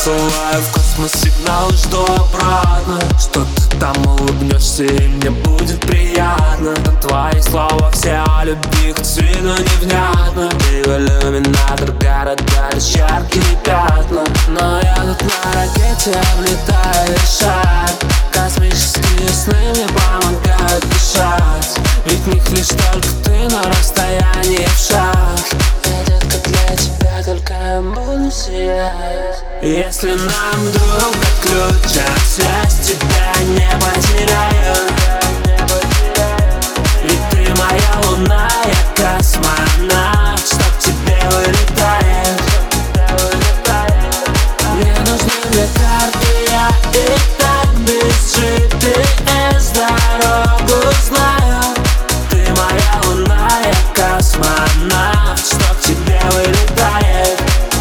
Посылаю в космос сигнал и жду обратно, что ты там улыбнешься и мне будет приятно. Но твои слова все о любви, хоть с виду невнятно. Ты в иллюминатор города, лишь яркие пятна. Но я тут на ракете облетаю весь шар. Космические сны мне помогают дышать, ведь в них лишь только ты на расстоянии в шаг. Я, детка, для тебя только я буду сиять. Если нам друг отключат связь, тебя не потеряю. Ведь ты моя луна, я космонавт, что к тебе вылетает. Мне нужны две карты, я и так без GPS дорогу знаю. Ты моя луна, я космонавт, что к тебе вылетает.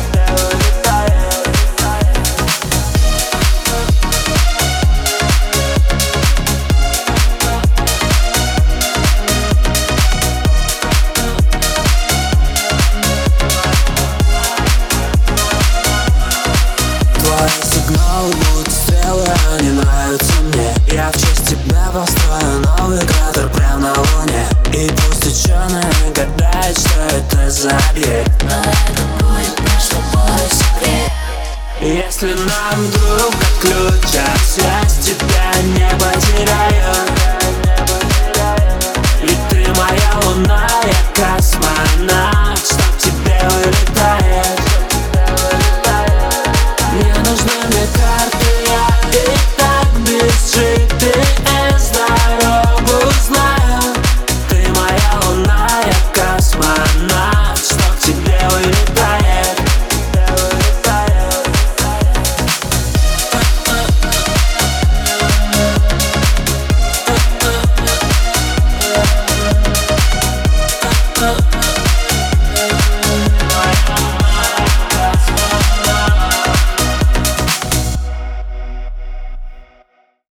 Твои сигналы будут стрелы, они нравятся мне. Я в честь тебя построю новый кратер прямо на Луне. И пусть ученые гадают, что это за объект, но это будет наш с тобой секрет. Если нам вдруг отключат связь, тебя не потеряю. Ведь ты моя луна, я космонавт.